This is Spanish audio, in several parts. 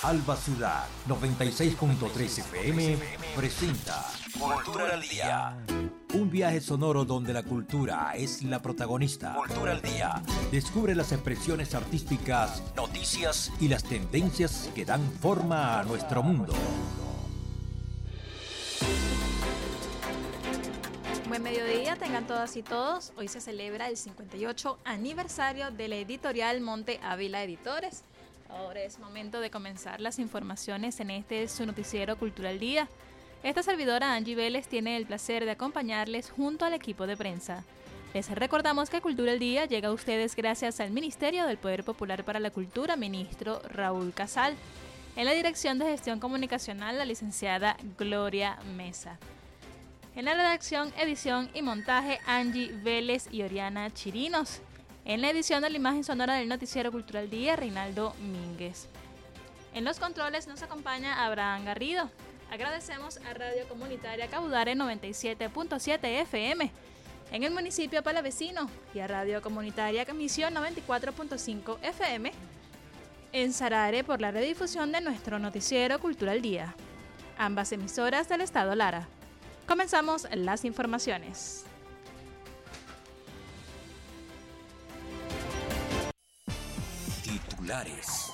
Alba Ciudad 96.3 FM presenta Cultura al Día. Un viaje sonoro donde la cultura es la protagonista. Cultura al Día. Descubre las expresiones artísticas, noticias y las tendencias que dan forma a nuestro mundo. Buen mediodía, tengan todas y todos. Hoy se celebra el 58 aniversario de la editorial Monte Ávila Editores. Ahora es momento de comenzar las informaciones en este su noticiero Cultura al Día. Esta servidora Angie Vélez tiene el placer de acompañarles junto al equipo de prensa. Les recordamos que Cultura al Día llega a ustedes gracias al Ministerio del Poder Popular para la Cultura, ministro Raúl Casal. En la Dirección de Gestión Comunicacional, la licenciada Gloria Mesa. En la redacción, edición y montaje, Angie Vélez y Oriana Chirinos. En la edición de la imagen sonora del noticiero Cultural Día, Reinaldo Mínguez. En los controles nos acompaña Abraham Garrido. Agradecemos a Radio Comunitaria Caudare 97.7 FM en el municipio palavecino y a Radio Comunitaria Misión 94.5 FM en Sarare por la redifusión de nuestro noticiero Cultural Día. Ambas emisoras del Estado Lara. Comenzamos las informaciones. Titulares.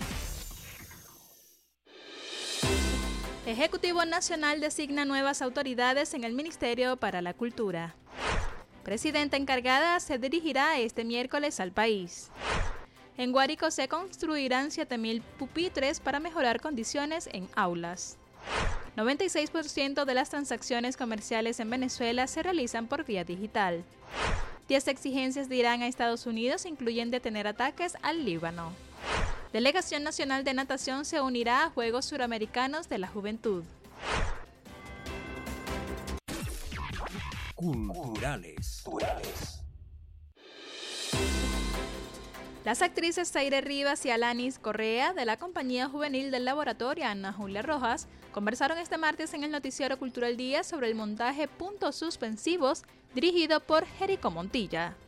Ejecutivo Nacional designa nuevas autoridades en el Ministerio para la Cultura. Presidenta encargada se dirigirá este miércoles al país. En Guárico se construirán 7.000 pupitres para mejorar condiciones en aulas. 96% de las transacciones comerciales en Venezuela se realizan por vía digital. 10 exigencias de Irán a Estados Unidos incluyen detener ataques al Líbano. Delegación Nacional de Natación se unirá a Juegos Suramericanos de la Juventud. Culturales. Las actrices Zaire Rivas y Alanis Correa de la compañía juvenil del laboratorio Ana Julia Rojas conversaron este martes en el noticiero Cultural Día sobre el montaje Puntos Suspensivos dirigido por Jerico Montilla.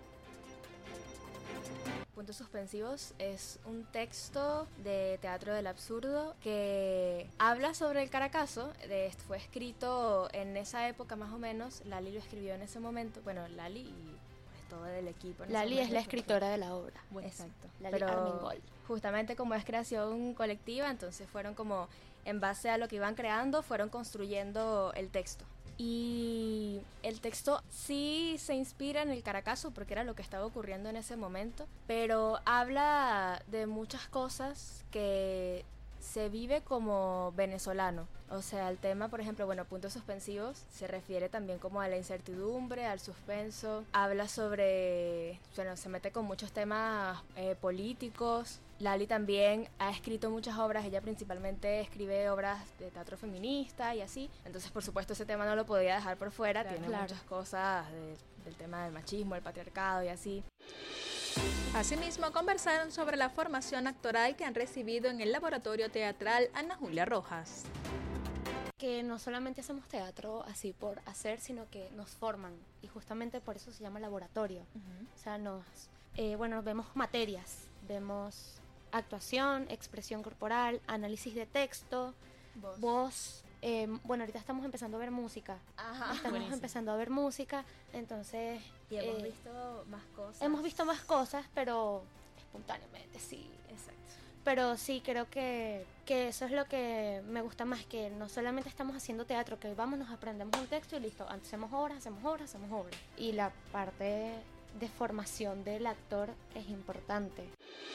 Puntos Suspensivos es un texto de teatro del absurdo que habla sobre el Caracazo. Fue escrito en esa época más o menos. Lali lo escribió en ese momento. Bueno, Lali y todo el equipo. Lali es la escritora de la obra. Bueno, exacto. Lali Armengol. Justamente como es creación colectiva, entonces fueron como en base a lo que iban creando, fueron construyendo el texto. Y el texto sí se inspira en el Caracazo porque era lo que estaba ocurriendo en ese momento, pero habla de muchas cosas que se vive como venezolano. O sea, el tema, por ejemplo, Puntos Suspensivos se refiere también como a la incertidumbre, al suspenso. Habla sobre, se mete con muchos temas políticos. Lali también ha escrito muchas obras, ella principalmente escribe obras de teatro feminista y así. Entonces, por supuesto, ese tema no lo podía dejar por fuera. Tiene muchas cosas del tema del machismo, el patriarcado y así. Asimismo, conversaron sobre la formación actoral que han recibido en el laboratorio teatral Ana Julia Rojas. Que no solamente hacemos teatro así por hacer, sino que nos forman y justamente por eso se llama laboratorio. O sea, vemos materias, vemos actuación, expresión corporal, análisis de texto, voz. Ahorita estamos empezando a ver música. Empezando a ver música, entonces... Y hemos visto más cosas. Hemos visto más cosas, pero espontáneamente, sí. Exacto. Pero sí, creo que eso es lo que me gusta más, que no solamente estamos haciendo teatro, que vamos, nos aprendemos un texto y listo, hacemos obras. Y la parte de formación del actor es importante.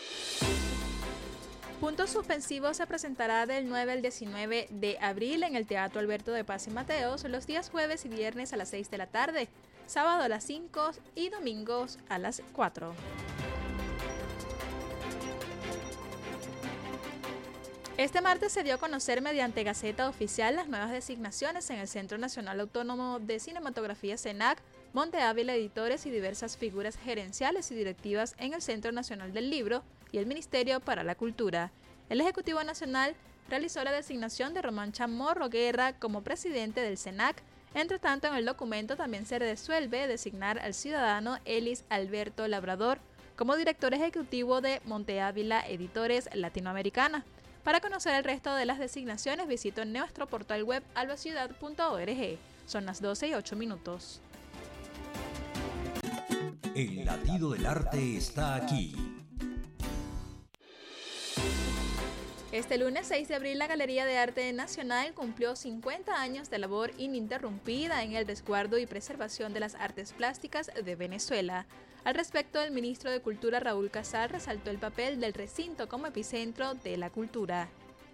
Puntos Suspensivos se presentará del 9 al 19 de abril en el Teatro Alberto de Paz y Mateos los días jueves y viernes a las 6 de la tarde, sábado a las 5 y domingos a las 4. Este martes se dio a conocer mediante Gaceta Oficial las nuevas designaciones en el Centro Nacional Autónomo de Cinematografía CENAC, Monte Ávila Editores y diversas figuras gerenciales y directivas en el Centro Nacional del Libro y el Ministerio para la Cultura. El Ejecutivo Nacional realizó la designación de Román Chamorro Guerra como presidente del CENAC. Entre tanto, en el documento también se resuelve designar al ciudadano Elis Alberto Labrador como director ejecutivo de Monte Ávila Editores Latinoamericana. Para conocer el resto de las designaciones, visite nuestro portal web albociudad.org. Son las 12:08. El latido del arte está aquí. Este lunes 6 de abril, la Galería de Arte Nacional cumplió 50 años de labor ininterrumpida en el resguardo y preservación de las artes plásticas de Venezuela. Al respecto, el ministro de Cultura, Raúl Casal, resaltó el papel del recinto como epicentro de la cultura.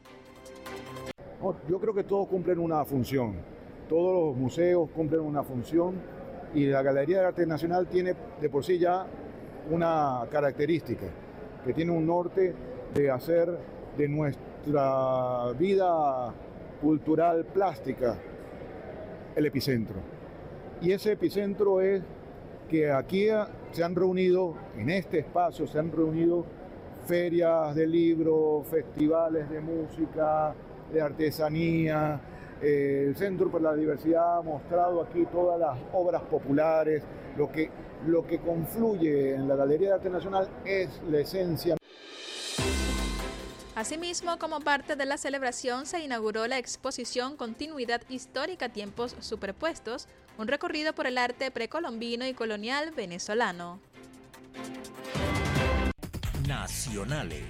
Yo creo que todos cumplen una función, todos los museos cumplen una función y la Galería de Arte Nacional tiene de por sí ya una característica, que tiene un norte de hacer de nuestra vida cultural plástica el epicentro. Y ese epicentro es que aquí se han reunido, en este espacio se han reunido ferias de libros, festivales de música, de artesanía. El Centro para la Diversidad ha mostrado aquí todas las obras populares. Lo que confluye en la Galería de Arte Nacional es la esencia. Asimismo, como parte de la celebración, se inauguró la exposición Continuidad Histórica, Tiempos Superpuestos, un recorrido por el arte precolombino y colonial venezolano. Nacionales.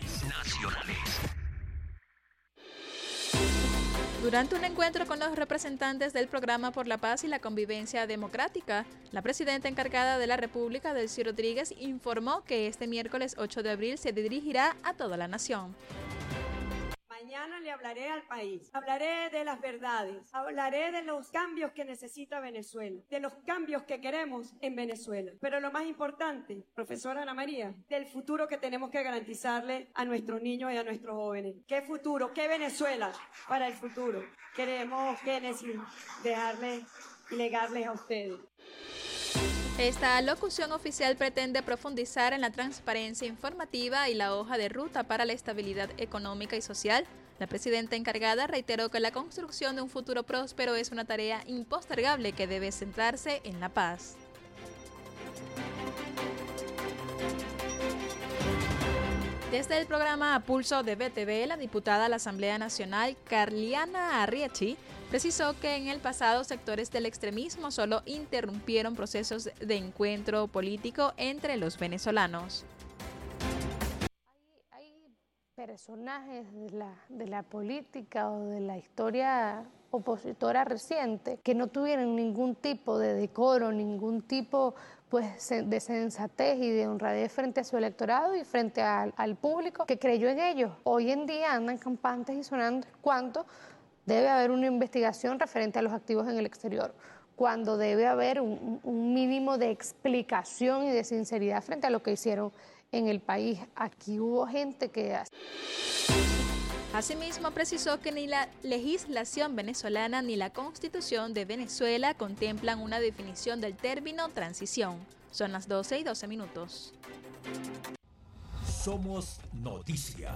Durante un encuentro con los representantes del Programa por la Paz y la Convivencia Democrática, la presidenta encargada de la República, Delcy Rodríguez, informó que este miércoles 8 de abril se dirigirá a toda la nación. Mañana le hablaré al país, hablaré de las verdades, hablaré de los cambios que necesita Venezuela, de los cambios que queremos en Venezuela. Pero lo más importante, profesora Ana María, del futuro que tenemos que garantizarle a nuestros niños y a nuestros jóvenes. ¿Qué futuro? ¿Qué Venezuela para el futuro? Queremos dejarles y legarles a ustedes. Esta locución oficial pretende profundizar en la transparencia informativa y la hoja de ruta para la estabilidad económica y social. La presidenta encargada reiteró que la construcción de un futuro próspero es una tarea impostergable que debe centrarse en la paz. Desde el programa A Pulso de BTV, la diputada a la Asamblea Nacional, Carliana Arriachi, precisó que en el pasado sectores del extremismo solo interrumpieron procesos de encuentro político entre los venezolanos. Hay personajes de la política o de la historia opositora reciente que no tuvieron ningún tipo de decoro, ningún tipo de sensatez y de honradez frente a su electorado y frente al público que creyó en ellos. Hoy en día andan campantes y sonando cuánto debe haber una investigación referente a los activos en el exterior, cuando debe haber un mínimo de explicación y de sinceridad frente a lo que hicieron en el país. Aquí hubo gente que... Asimismo, precisó que ni la legislación venezolana ni la Constitución de Venezuela contemplan una definición del término transición. Son las 12:12. Somos noticia.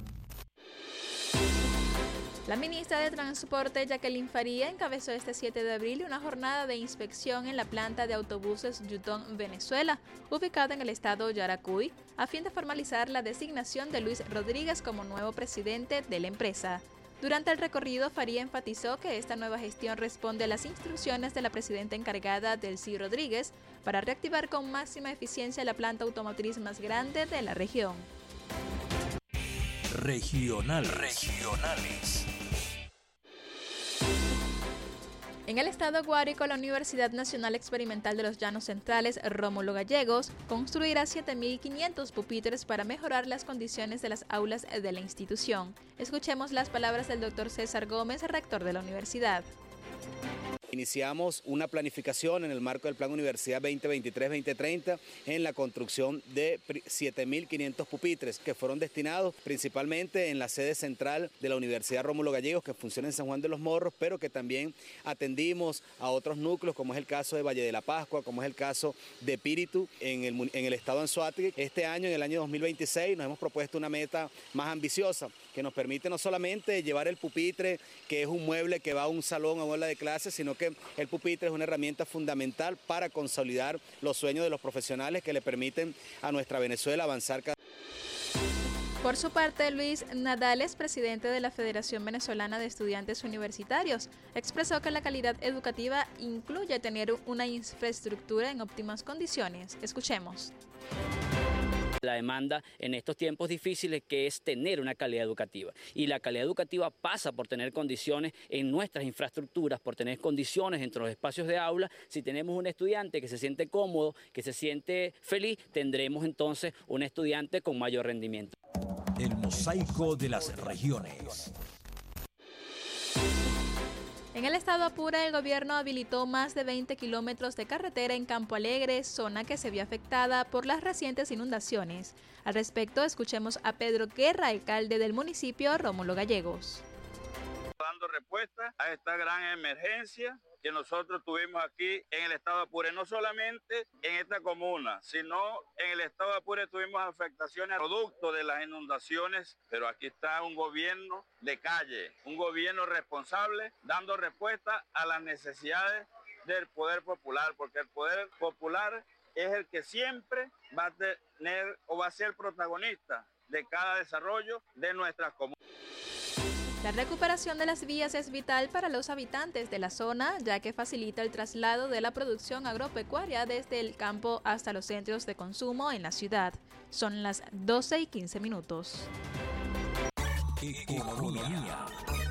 La ministra de Transporte, Jacqueline Faría, encabezó este 7 de abril una jornada de inspección en la planta de autobuses Yutón, Venezuela, ubicada en el estado Yaracuy, a fin de formalizar la designación de Luis Rodríguez como nuevo presidente de la empresa. Durante el recorrido, Faría enfatizó que esta nueva gestión responde a las instrucciones de la presidenta encargada, Delcy Rodríguez, para reactivar con máxima eficiencia la planta automotriz más grande de la región. Regionales. En el estado Guárico, la Universidad Nacional Experimental de los Llanos Centrales, Rómulo Gallegos, construirá 7.500 pupitres para mejorar las condiciones de las aulas de la institución. Escuchemos las palabras del Dr. César Gómez, rector de la universidad. Iniciamos una planificación en el marco del Plan Universidad 2023-2030 en la construcción de 7.500 pupitres que fueron destinados principalmente en la sede central de la Universidad Rómulo Gallegos, que funciona en San Juan de los Morros, pero que también atendimos a otros núcleos, como es el caso de Valle de la Pascua, como es el caso de Píritu en el estado de Anzoátegui. Este año, en el año 2026, nos hemos propuesto una meta más ambiciosa que nos permite no solamente llevar el pupitre, que es un mueble que va a un salón o aula de clases, sino que el pupitre es una herramienta fundamental para consolidar los sueños de los profesionales que le permiten a nuestra Venezuela avanzar cada... Por su parte, Luis Nadales, presidente de la Federación Venezolana de Estudiantes Universitarios, expresó que la calidad educativa incluye tener una infraestructura en óptimas condiciones. Escuchemos. La demanda en estos tiempos difíciles, que es tener una calidad educativa. Y la calidad educativa pasa por tener condiciones en nuestras infraestructuras, por tener condiciones entre los espacios de aula. Si tenemos un estudiante que se siente cómodo, que se siente feliz, tendremos entonces un estudiante con mayor rendimiento. El mosaico de las regiones. En el estado Apure, el gobierno habilitó más de 20 kilómetros de carretera en Campo Alegre, zona que se vio afectada por las recientes inundaciones. Al respecto, escuchemos a Pedro Guerra, alcalde del municipio, Rómulo Gallegos. Dando respuesta a esta gran emergencia que nosotros tuvimos aquí en el estado de Apure, no solamente en esta comuna, sino en el estado de Apure tuvimos afectaciones producto de las inundaciones, pero aquí está un gobierno de calle, un gobierno responsable, dando respuesta a las necesidades del poder popular, porque el poder popular es el que siempre va a tener o va a ser protagonista de cada desarrollo de nuestras comunidades. La recuperación de las vías es vital para los habitantes de la zona, ya que facilita el traslado de la producción agropecuaria desde el campo hasta los centros de consumo en la ciudad. Son las 12:15. Economía.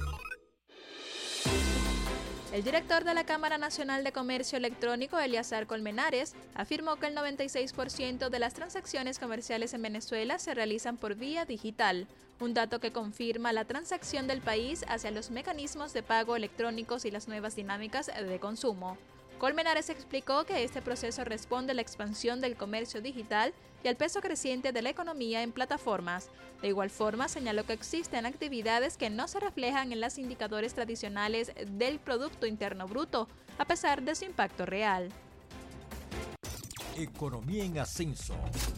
El director de la Cámara Nacional de Comercio Electrónico, Eliazar Colmenares, afirmó que el 96% de las transacciones comerciales en Venezuela se realizan por vía digital, un dato que confirma la transacción del país hacia los mecanismos de pago electrónicos y las nuevas dinámicas de consumo. Colmenares explicó que este proceso responde a la expansión del comercio digital y al peso creciente de la economía en plataformas. De igual forma, señaló que existen actividades que no se reflejan en los indicadores tradicionales del Producto Interno Bruto, a pesar de su impacto real. Economía en ascenso.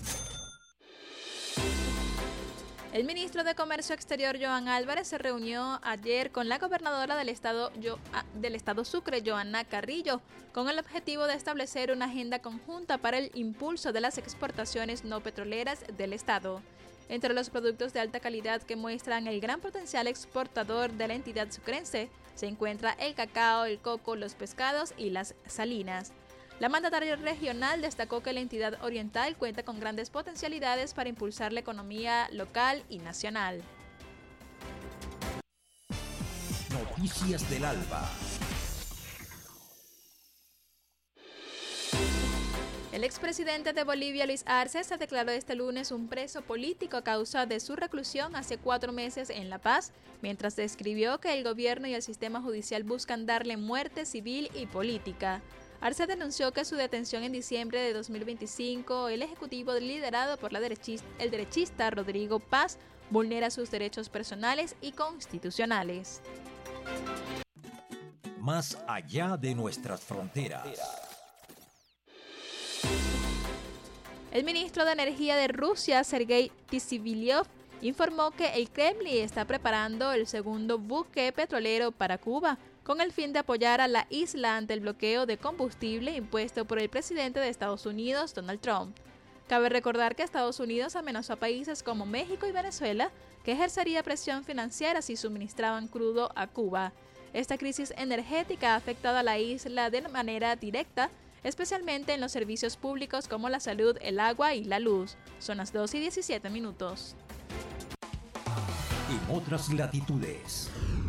El ministro de Comercio Exterior, Joan Álvarez, se reunió ayer con la gobernadora del estado Sucre, Johanna Carrillo, con el objetivo de establecer una agenda conjunta para el impulso de las exportaciones no petroleras del estado. Entre los productos de alta calidad que muestran el gran potencial exportador de la entidad sucrense se encuentra el cacao, el coco, los pescados y las salinas. La mandataria regional destacó que la entidad oriental cuenta con grandes potencialidades para impulsar la economía local y nacional. Noticias del Alba. El expresidente de Bolivia, Luis Arce, se declaró este lunes un preso político a causa de su reclusión hace 4 meses en La Paz, mientras describió que el gobierno y el sistema judicial buscan darle muerte civil y política. Arce denunció que su detención en diciembre de 2025, el ejecutivo liderado por el derechista Rodrigo Paz, vulnera sus derechos personales y constitucionales. Más allá de nuestras fronteras. El ministro de Energía de Rusia, Sergei Tisivilyov, informó que el Kremlin está preparando el segundo buque petrolero para Cuba, con el fin de apoyar a la isla ante el bloqueo de combustible impuesto por el presidente de Estados Unidos, Donald Trump. Cabe recordar que Estados Unidos amenazó a países como México y Venezuela que ejercería presión financiera si suministraban crudo a Cuba. Esta crisis energética ha afectado a la isla de manera directa, especialmente en los servicios públicos como la salud, el agua y la luz. Son las 12:17. En otras latitudes.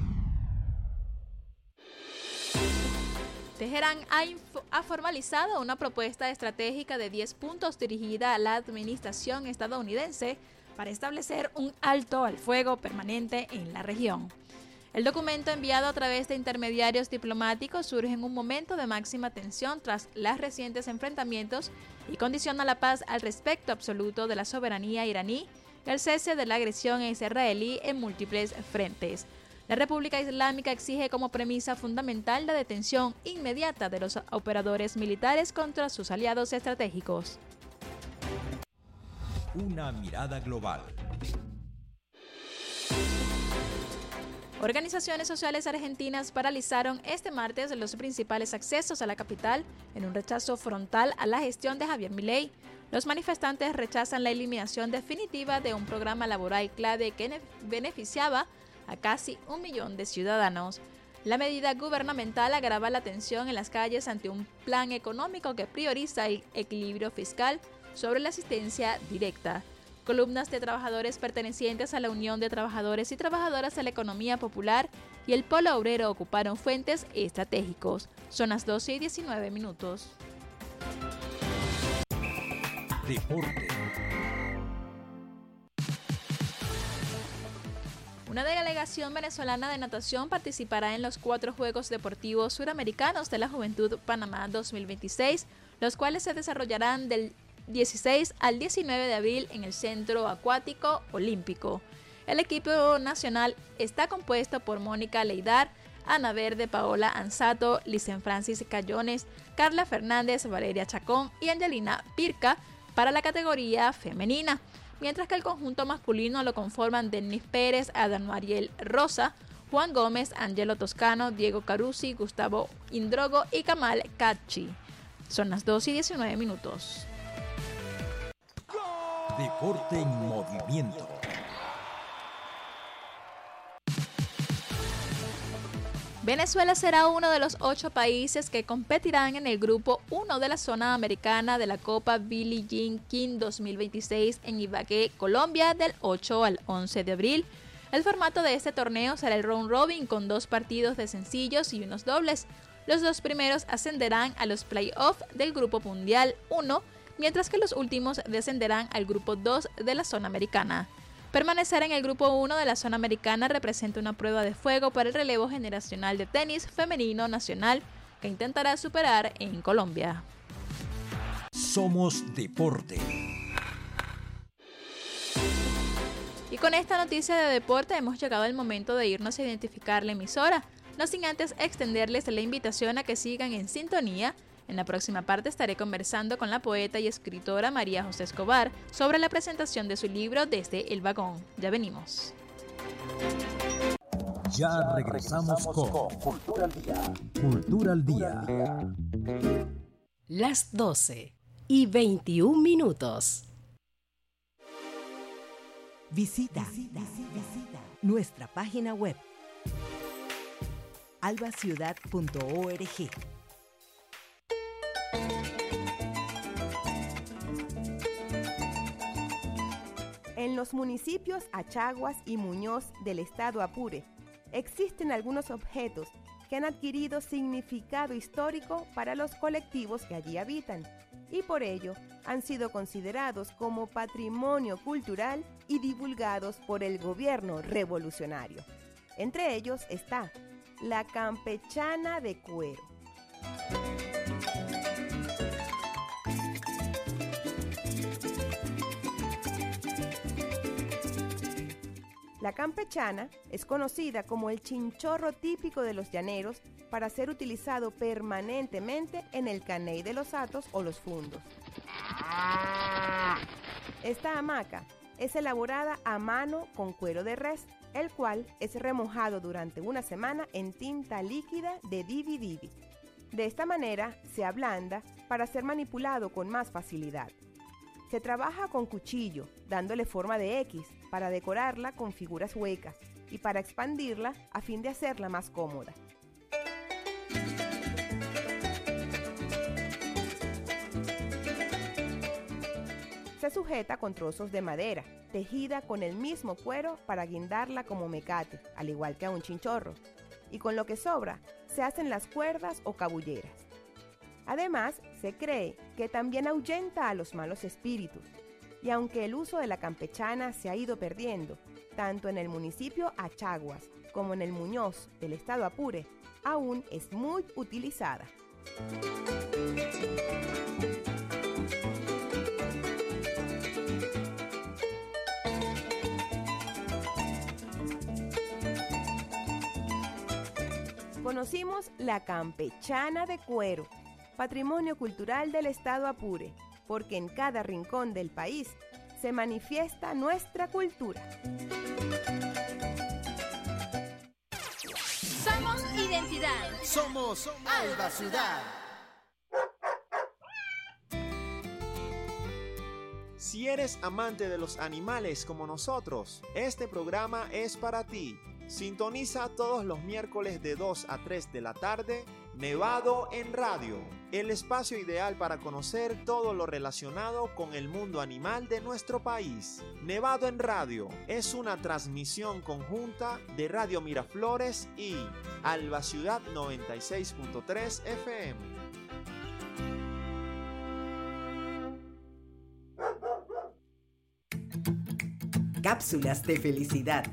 Teherán ha formalizado una propuesta estratégica de 10 puntos dirigida a la administración estadounidense para establecer un alto al fuego permanente en la región. El documento enviado a través de intermediarios diplomáticos surge en un momento de máxima tensión tras los recientes enfrentamientos y condiciona la paz al respecto absoluto de la soberanía iraní y el cese de la agresión israelí en múltiples frentes. La República Islámica exige como premisa fundamental la detención inmediata de los operadores militares contra sus aliados estratégicos. Una mirada global. Organizaciones sociales argentinas paralizaron este martes los principales accesos a la capital en un rechazo frontal a la gestión de Javier Milei. Los manifestantes rechazan la eliminación definitiva de un programa laboral clave que beneficiaba a casi 1 millón de ciudadanos. La medida gubernamental agrava la tensión en las calles ante un plan económico que prioriza el equilibrio fiscal sobre la asistencia directa. Columnas de trabajadores pertenecientes a la Unión de Trabajadores y Trabajadoras de la Economía Popular y el Polo Obrero ocuparon fuentes estratégicos. Son las 12:19. Deporte. Una delegación venezolana de natación participará en los 4 Juegos Deportivos Suramericanos de la Juventud Panamá 2026, los cuales se desarrollarán del 16 al 19 de abril en el Centro Acuático Olímpico. El equipo nacional está compuesto por Mónica Leidar, Ana Verde, Paola Ansato, Licen Francis Cayones, Carla Fernández, Valeria Chacón y Angelina Pirca para la categoría femenina, mientras que el conjunto masculino lo conforman Denis Pérez, Adán Mariel Rosa, Juan Gómez, Angelo Toscano, Diego Carusi, Gustavo Indrogo y Kamal Kachi. Son las 12:19. Deporte en movimiento. Venezuela será uno de los 8 países que competirán en el Grupo 1 de la zona americana de la Copa Billie Jean King 2026 en Ibagué, Colombia, del 8 al 11 de abril. El formato de este torneo será el round robin con 2 partidos de sencillos y unos dobles. Los 2 primeros ascenderán a los playoffs del Grupo Mundial 1, mientras que los últimos descenderán al Grupo 2 de la zona americana. Permanecer en el Grupo 1 de la zona americana representa una prueba de fuego para el relevo generacional de tenis femenino nacional que intentará superar en Colombia. Somos Deporte. Y con esta noticia de deporte hemos llegado al momento de irnos a identificar la emisora, no sin antes extenderles la invitación a que sigan en sintonía. En la próxima parte estaré conversando con la poeta y escritora María José Escobar sobre la presentación de su libro Desde el Vagón. Ya venimos. Ya regresamos con Cultura al Día. Cultura al Día. Las 12:21. Visita nuestra página web albaciudad.org. En los municipios Achaguas y Muñoz del estado Apure existen algunos objetos que han adquirido significado histórico para los colectivos que allí habitan y por ello han sido considerados como patrimonio cultural y divulgados por el gobierno revolucionario. Entre ellos está la campechana de cuero. La campechana es conocida como el chinchorro típico de los llaneros para ser utilizado permanentemente en el caney de los hatos o los fundos. Esta hamaca es elaborada a mano con cuero de res, el cual es remojado durante una semana en tinta líquida de divi-divi. De esta manera se ablanda para ser manipulado con más facilidad. Se trabaja con cuchillo, dándole forma de X para decorarla con figuras huecas y para expandirla a fin de hacerla más cómoda. Se sujeta con trozos de madera, tejida con el mismo cuero para guindarla como mecate, al igual que a un chinchorro, y con lo que sobra se hacen las cuerdas o cabulleras. Además, se cree que también ahuyenta a los malos espíritus, y aunque el uso de la campechana se ha ido perdiendo, tanto en el municipio Achaguas como en el Muñoz del estado Apure, aún es muy utilizada. Conocimos la campechana de cuero, patrimonio cultural del estado Apure, porque en cada rincón del país se manifiesta nuestra cultura. Somos Alba Ciudad. Si eres amante de los animales como nosotros, este programa es para ti. Sintoniza todos los miércoles de 2 a 3 de la tarde, Nevado en Radio, el espacio ideal para conocer todo lo relacionado con el mundo animal de nuestro país. Nevado en Radio es una transmisión conjunta de Radio Miraflores y Alba Ciudad 96.3 FM. Cápsulas de felicidad.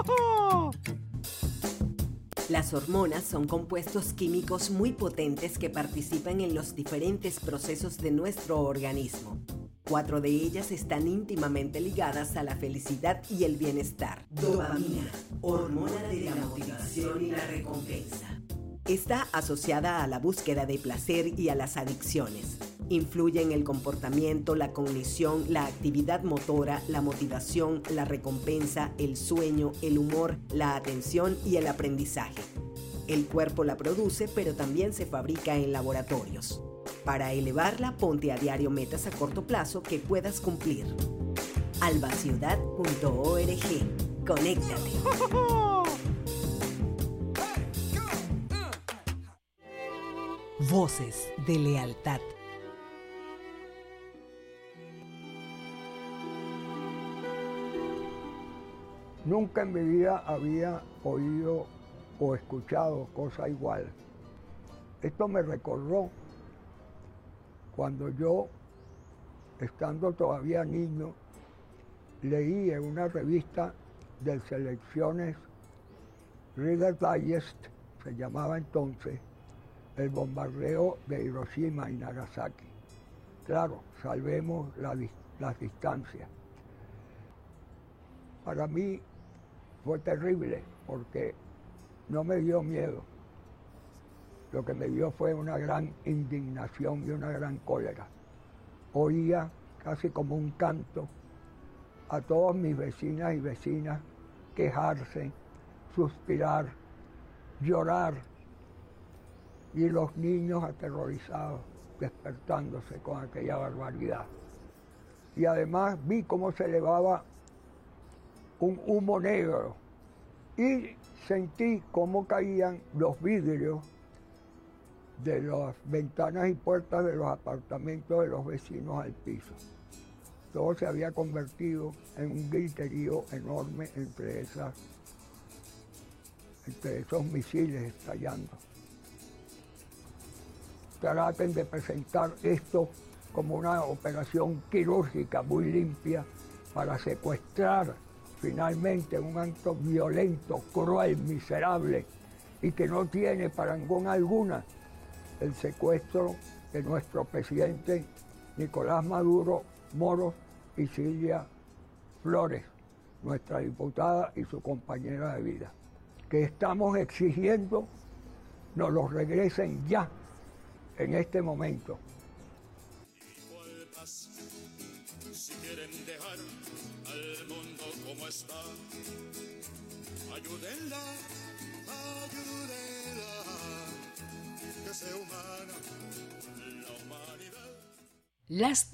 Las hormonas son compuestos químicos muy potentes que participan en los diferentes procesos de nuestro organismo. 4 de ellas están íntimamente ligadas a la felicidad y el bienestar. Dopamina, hormona de la motivación y la recompensa. Está asociada a la búsqueda de placer y a las adicciones. Influye en el comportamiento, la cognición, la actividad motora, la motivación, la recompensa, el sueño, el humor, la atención y el aprendizaje. El cuerpo la produce, pero también se fabrica en laboratorios. Para elevarla, ponte a diario metas a corto plazo que puedas cumplir. albaciudad.org. Conéctate. Voces de lealtad. Nunca en mi vida había oído o escuchado cosa igual. Esto me recordó cuando yo, estando todavía niño, leí en una revista de selecciones, Reader Digest, se llamaba entonces, el bombardeo de Hiroshima y Nagasaki. Claro, salvemos las distancias. Para mí fue terrible porque no me dio miedo. Lo que me dio fue una gran indignación y una gran cólera. Oía casi como un canto a todos mis vecinas y vecinas quejarse, suspirar, llorar, y los niños aterrorizados, despertándose con aquella barbaridad. Y además vi cómo se elevaba un humo negro y sentí cómo caían los vidrios de las ventanas y puertas de los apartamentos de los vecinos al piso. Todo se había convertido en un griterío enorme entre esos misiles estallando. Traten de presentar esto como una operación quirúrgica muy limpia para secuestrar finalmente un acto violento, cruel, miserable y que no tiene parangón alguna el secuestro de nuestro presidente Nicolás Maduro Moros y Silvia Flores, nuestra diputada y su compañera de vida, que estamos exigiendo nos los regresen ya, en este momento. Si quieren dejar al mundo como está, ayúdenla, que sea humana la humanidad. Las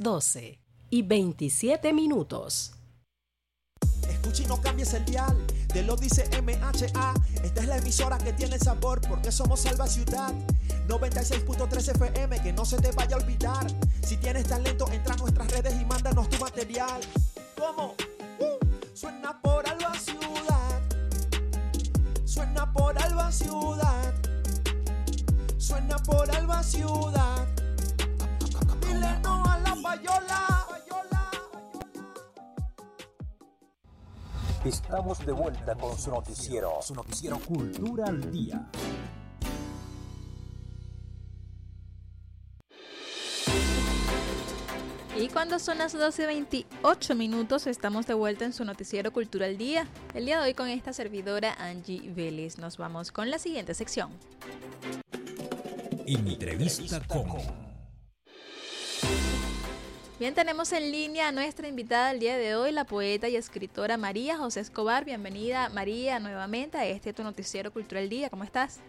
12:27. Escucha y no cambies el dial, te lo dice MHA. Esta es la emisora que tiene sabor porque somos Alba Ciudad 96.3 FM, que no se te vaya a olvidar. Si tienes talento, entra a nuestras redes y mándanos tu material. ¿Cómo? Suena por Alba Ciudad. Suena por Alba Ciudad. Suena por Alba Ciudad. Dile no a la payola. Estamos de vuelta con su noticiero Cultura al Día. Y cuando son las 12:28, estamos de vuelta en su noticiero Cultura al Día. El día de hoy con esta servidora Angie Vélez. Nos vamos con la siguiente sección. Entrevista con... Bien, tenemos en línea a nuestra invitada el día de hoy, la poeta y escritora María José Escobar. Bienvenida, María, nuevamente a tu noticiero Cultura al Día. ¿Cómo estás?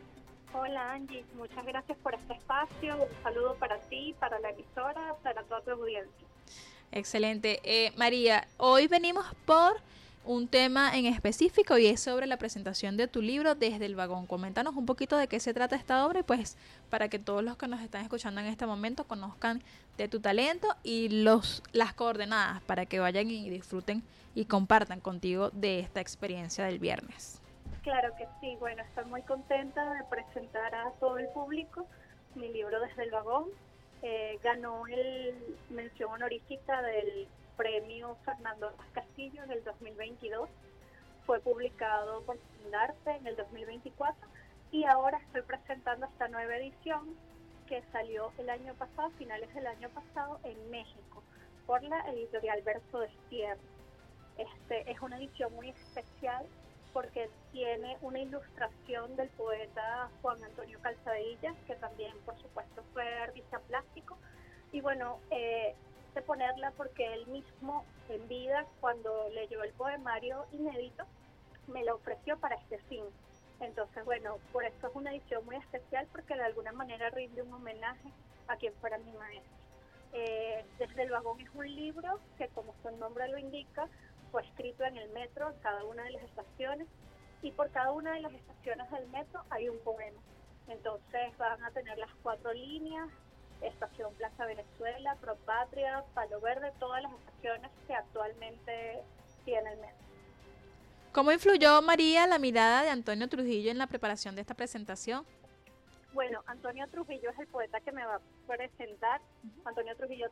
Hola Angie, muchas gracias por este espacio, un saludo para ti, para la emisora, para toda tu audiencia. Excelente. María, hoy venimos por un tema en específico y es sobre la presentación de tu libro Desde el Vagón. Coméntanos un poquito de qué se trata esta obra y pues para que todos los que nos están escuchando en este momento conozcan de tu talento y las coordenadas para que vayan y disfruten y compartan contigo de esta experiencia del viernes. Claro que sí, bueno, estoy muy contenta de presentar a todo el público mi libro Desde el Vagón. Ganó el mención honorífica del premio Fernando Castillo en el 2022. Fue publicado por Fundarte en el 2024 y ahora estoy presentando esta nueva edición que salió el año pasado, finales del año pasado, en México, por la editorial Verso Destierro. Es una edición muy especial porque tiene una ilustración del poeta Juan Antonio Calzadilla, que también, por supuesto, fue artista plástico. Y bueno, de ponerla porque él mismo, en vida, cuando leyó el poemario inédito, me la ofreció para este fin. Entonces, bueno, por eso es una edición muy especial, porque de alguna manera rinde un homenaje a quien fuera mi maestro. Desde el Vagón es un libro que, como su nombre lo indica, fue escrito en el metro, en cada una de las estaciones, y por cada una de las estaciones del metro hay un poema. Entonces van a tener las 4 líneas: Estación Plaza Venezuela, Propatria, Palo Verde, todas las estaciones que actualmente tiene el metro. ¿Cómo influyó, María, la mirada de Antonio Trujillo en la preparación de esta presentación? Bueno, Antonio Trujillo es el poeta que me va a presentar. Antonio Trujillo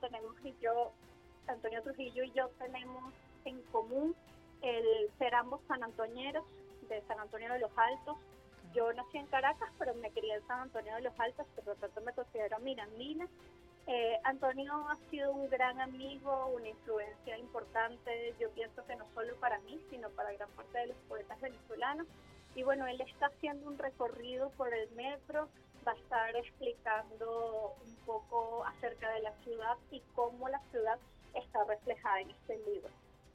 y yo tenemos en común el ser ambos sanantoñeros, de San Antonio de los Altos. Yo nací en Caracas, pero me crié en San Antonio de los Altos, por lo tanto me considero mirandina. Antonio ha sido un gran amigo, una influencia importante, yo pienso que no solo para mí, sino para gran parte de los poetas venezolanos. Y bueno, él está haciendo un recorrido por el metro, va a estar explicando un poco acerca de la ciudad y cómo la ciudad está reflejada en este libro.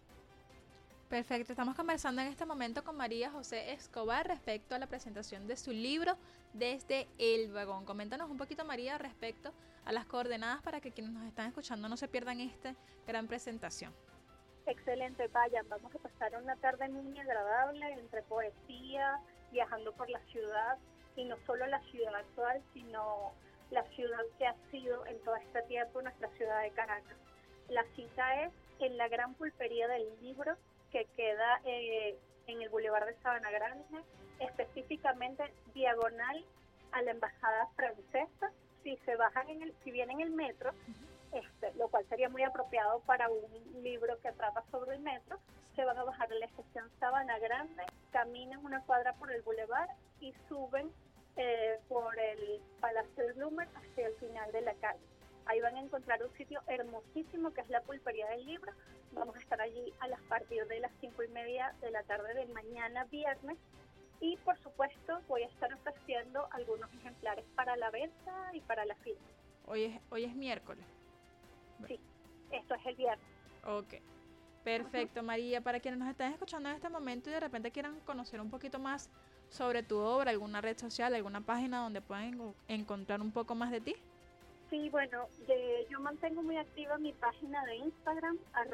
Perfecto, estamos conversando en este momento con María José Escobar respecto a la presentación de su libro Desde el Vagón. Coméntanos un poquito, María, respecto a las coordenadas para que quienes nos están escuchando no se pierdan esta gran presentación. Excelente, vayan, vamos a pasar una tarde muy agradable entre poesía, viajando por la ciudad, y no solo la ciudad actual, sino la ciudad que ha sido en todo este tiempo nuestra ciudad de Caracas. La cita es en la gran pulpería del libro, que queda en el Boulevard de Sabana Grande, específicamente diagonal a la embajada francesa. Si vienen en el metro, lo cual sería muy apropiado para un libro que trata sobre el metro, se van a bajar en la estación Sabana Grande, caminan una cuadra por el Boulevard y suben por el Palacio de Blumer hacia el final de la calle. Ahí van a encontrar un sitio hermosísimo que es la pulpería del libro. Vamos a estar allí a partir de las 5:30 de la tarde de mañana viernes. Y por supuesto voy a estar ofreciendo algunos ejemplares para la venta y para la firma. Hoy es miércoles. Sí, esto es el viernes. Ok, perfecto. María, para quienes nos están escuchando en este momento y de repente quieran conocer un poquito más sobre tu obra, alguna red social, alguna página donde pueden encontrar un poco más de ti. Sí, bueno, yo mantengo muy activa mi página de Instagram,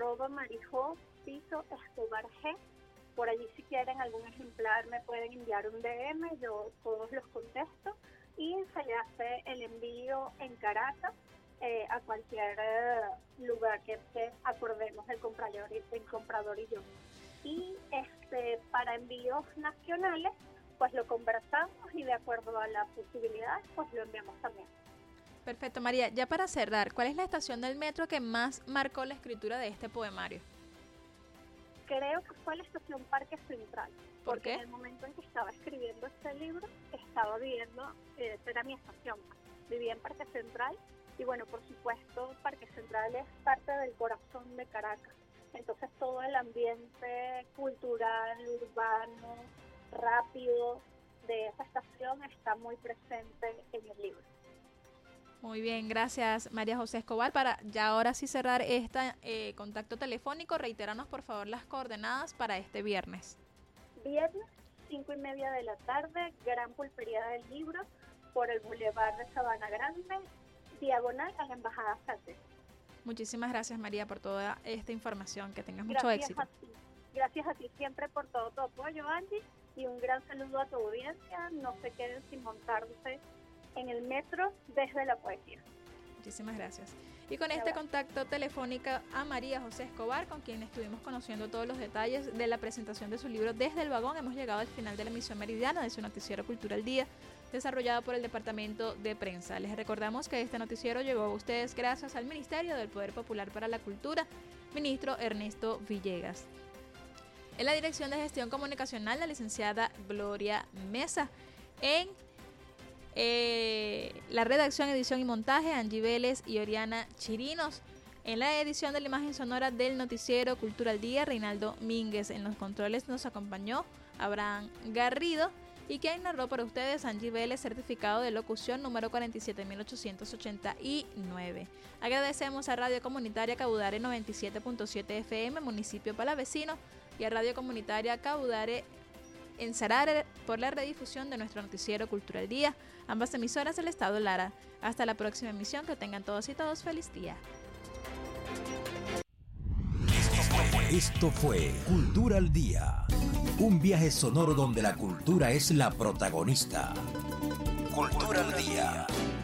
@marijo_escobarg. Por allí, si quieren algún ejemplar, me pueden enviar un DM, yo todos los contesto, y se le hace el envío en Caracas, a cualquier lugar que acordemos el comprador y yo. Y para envíos nacionales, pues lo conversamos y de acuerdo a las posibilidades, pues lo enviamos también. Perfecto, María. Ya para cerrar, ¿cuál es la estación del metro que más marcó la escritura de este poemario? Creo que fue la estación Parque Central. ¿Por qué? En el momento en que estaba escribiendo este libro, estaba viviendo, esa era mi estación, vivía en Parque Central, y bueno, por supuesto, Parque Central es parte del corazón de Caracas. Entonces todo el ambiente cultural, urbano, rápido de esa estación está muy presente en el libro. Muy bien, gracias María José Escobar. Para ya ahora sí cerrar este contacto telefónico, reiteranos por favor las coordenadas para este viernes. Viernes 5:30 de la tarde, Gran Pulpería del Libro, por el Boulevard de Sabana Grande, diagonal a la Embajada Francesa. Muchísimas gracias, María, por toda esta información. Que tengas mucho éxito. Gracias a ti siempre por todo tu apoyo, Angie, y un gran saludo a tu audiencia. No se queden sin montarse en el metro desde la poesía. Muchísimas gracias. Y con este contacto telefónico a María José Escobar, con quien estuvimos conociendo todos los detalles de la presentación de su libro Desde el Vagón, hemos llegado al final de la emisión meridiana de su noticiero Cultura al Día, desarrollado por el Departamento de Prensa. Les recordamos que este noticiero llegó a ustedes gracias al Ministerio del Poder Popular para la Cultura, ministro Ernesto Villegas. En la Dirección de Gestión Comunicacional, la licenciada Gloria Mesa. En la redacción, edición y montaje, Angie Vélez y Oriana Chirinos. En la edición de la imagen sonora del noticiero Cultura al Día, Reinaldo Mínguez. En los controles nos acompañó Abraham Garrido. Y quien narró para ustedes, Angie Vélez, certificado de locución número 47.889. Agradecemos a Radio Comunitaria Cabudare 97.7 FM, municipio palavecino, y a Radio Comunitaria Cabudare en Sarare por la redifusión de nuestro noticiero Cultura al Día, ambas emisoras del Estado Lara. Hasta la próxima emisión, que tengan todos y todos feliz día. Esto fue Cultura al Día, un viaje sonoro donde la cultura es la protagonista. Cultura al Día.